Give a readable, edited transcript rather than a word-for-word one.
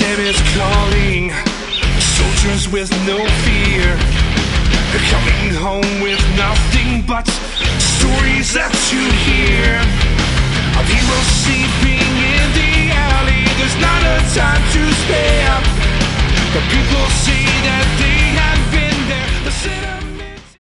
name is calling, soldiers with no fear, coming home